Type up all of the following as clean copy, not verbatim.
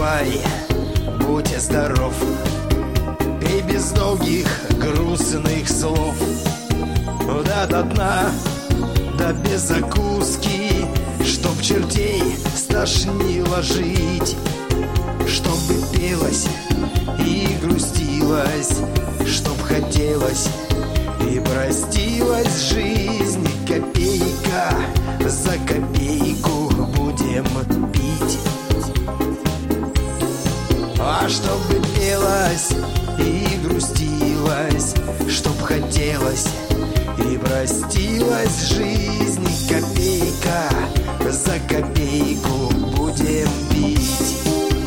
наливай, будь здоров. Пей без долгих грустных слов. До дна, да без закуски, чтоб чертей стошнило жить. Чтобы пелось и грустилось, чтоб хотелось и простилась жизнь. Копейка за копейку будем пить. А чтобы пелось и грустилось, чтоб хотелось и простилась жизнь. Копейка за копейку будем пить.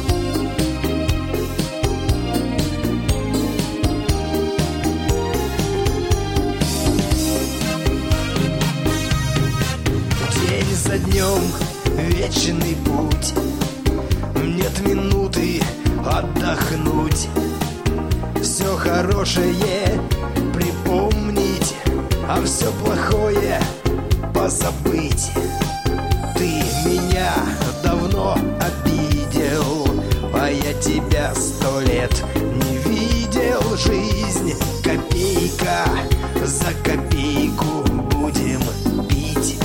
День за днем вечный путь, нет минуты отдохнуть. Все хорошее припомнить, а все плохое позабыть. Ты меня давно обидел, а я тебя 100 лет не видел. Жизнь копейка за копейку будем пить.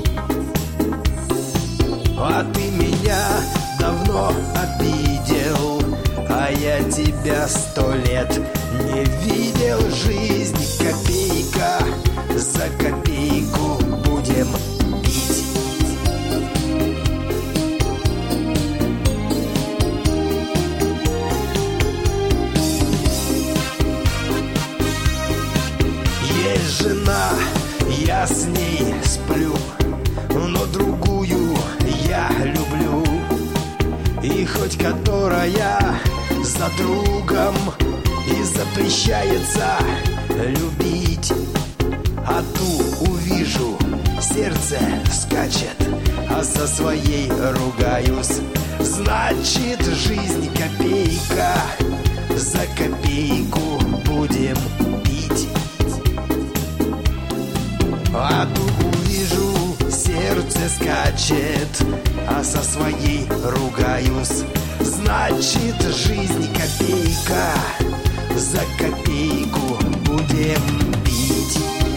А ты меня давно обидел, а я тебя 100 лет не видел. Жизнь копейка за копейку будем пить. Есть жена, я с ней сплю, но другую я люблю. И хоть которая за другом и запрещается любить, а ту увижу, сердце скачет, а со своей ругаюсь. Значит, жизнь копейка за копейку будем пить. А ту увижу, сердце скачет, а со своей ругаюсь. Значит, жизнь копейка за копейку будем пить.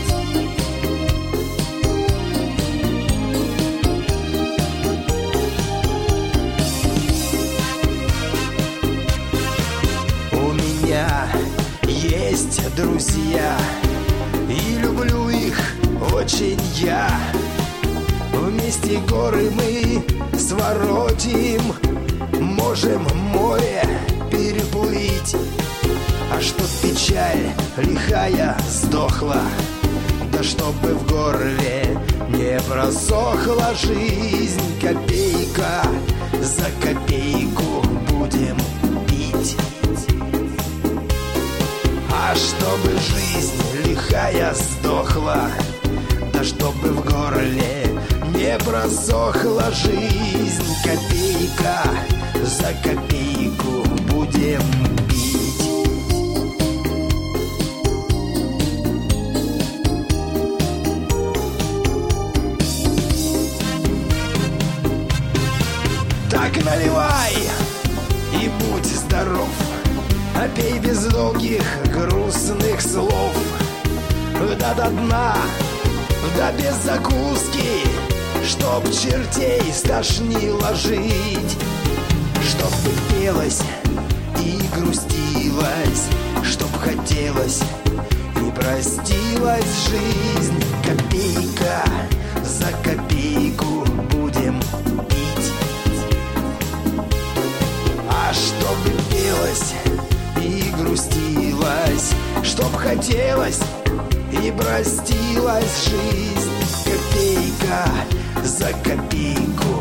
У меня есть друзья, и люблю их очень я. Вместе горы мы своротим, можем море переплыть. А чтоб печаль лихая сдохла, да чтобы в горле не просохла жизнь. Копейка за копейку будем пить. А чтобы жизнь лихая сдохла, да чтобы в горле не просохла жизнь. Копейка за копейку будем пить. Так наливай и будь здоров, а пей без долгих грустных слов. До дна, да без закуски, чтоб чертей стошнило жить. Чтоб пелось и грустилось, чтоб хотелось и простилась жизнь. Копейка за копейку будем пить. А чтобы пелось и грустилось, чтоб хотелось и простилась жизнь. Копейка за копейку